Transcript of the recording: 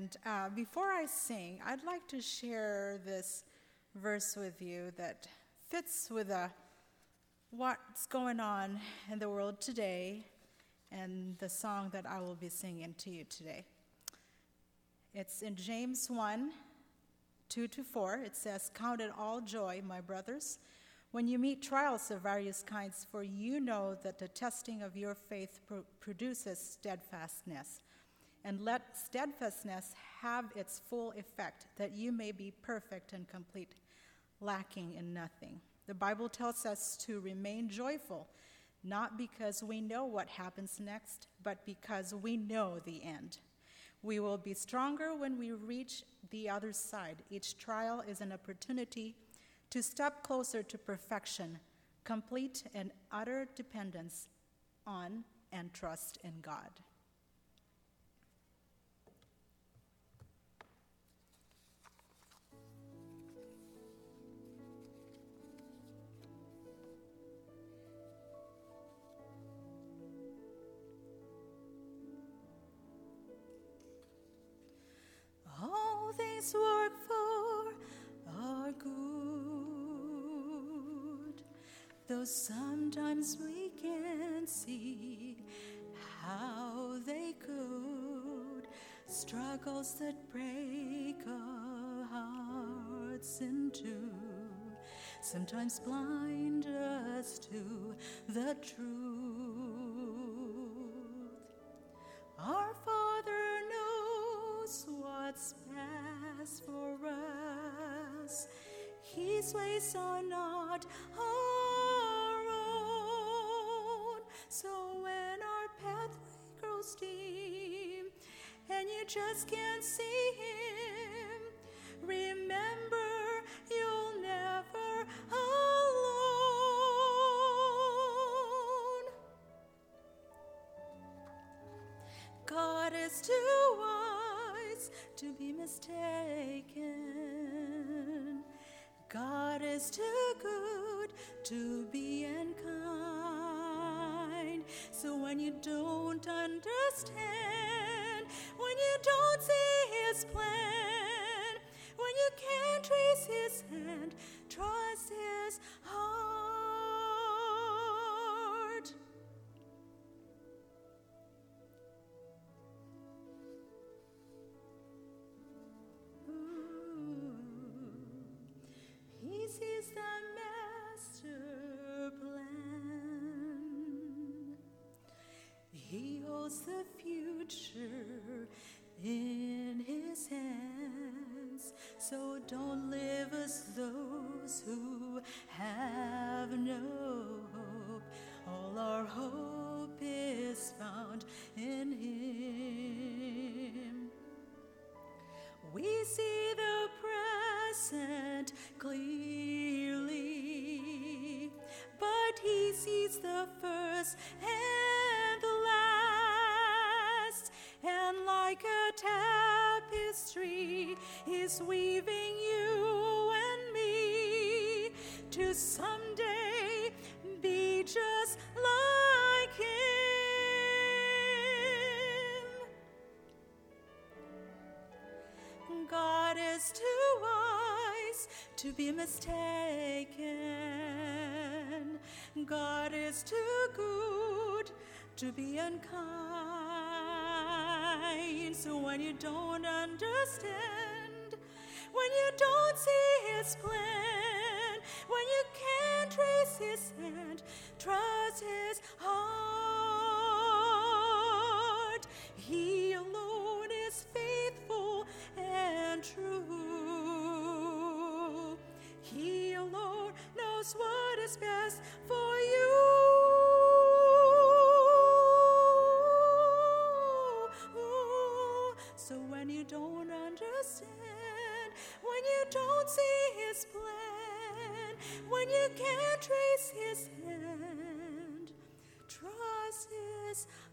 And before I sing, I'd like to share this verse with you that fits with what's going on in the world today and the song that I will be singing to you today. It's in James 1, 2-4. It says, "Count it all joy, my brothers, when you meet trials of various kinds, for you know that the testing of your faith produces steadfastness. And let steadfastness have its full effect, that you may be perfect and complete, lacking in nothing." The Bible tells us to remain joyful, not because we know what happens next, but because we know the end. We will be stronger when we reach the other side. Each trial is an opportunity to step closer to perfection, complete and utter dependence on and trust in God. All things work for our good, though sometimes we can't see how they could. Struggles that break our hearts in two sometimes blind us to the truth. Our Father knows what's best for us. His ways are not our own. So when our pathway grows dim and you just can't see him, remember you're never alone. God is too wise to be mistaken. God is too good to be unkind. So when you don't understand, when you don't see his plan, when you can't trace his hand, trust his heart. He sees the master plan. He holds the future in his hands. So don't live as those who have no hope. All our hope is found in him. We see the present clearly, but he sees the first and the last. And like a tapestry, he's weaving you and me to someday be just like him. God is too wise to be mistaken. God is too good to be unkind. So when you don't understand, when you don't see his plan, when you can't trace his hand, trust his heart. He alone is faithful and true. He alone knows what is best for you. So when you don't understand, when you don't see his plan, when you can't trace his hand, trust his